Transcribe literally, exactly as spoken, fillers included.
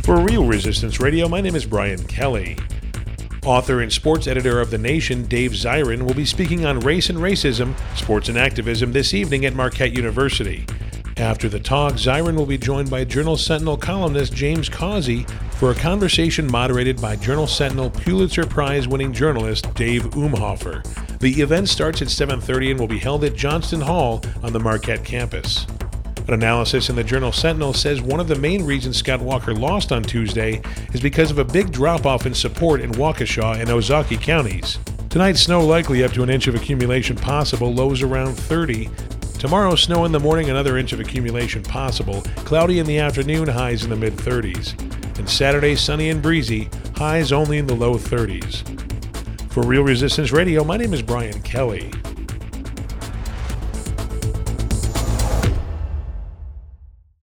For Real Resistance Radio, my name is Brian Kelly. Author and sports editor of The Nation, Dave Zirin, will be speaking on race and racism, sports and activism this evening at Marquette University. After the talk, Zirin will be joined by Journal-Sentinel columnist James Causey for a conversation moderated by Journal-Sentinel Pulitzer Prize-winning journalist Dave Umhofer. The event starts at seven thirty and will be held at Johnston Hall on the Marquette campus. An analysis in the Journal-Sentinel says one of the main reasons Scott Walker lost on Tuesday is because of a big drop-off in support in Waukesha and Ozaukee counties. Tonight, snow likely up to an inch of accumulation possible, lows around thirty. Tomorrow, snow in the morning, another inch of accumulation possible, cloudy in the afternoon, highs in the mid-thirties. And Saturday, sunny and breezy, highs only in the low thirties. For Real Resistance Radio, my name is Brian Kelly.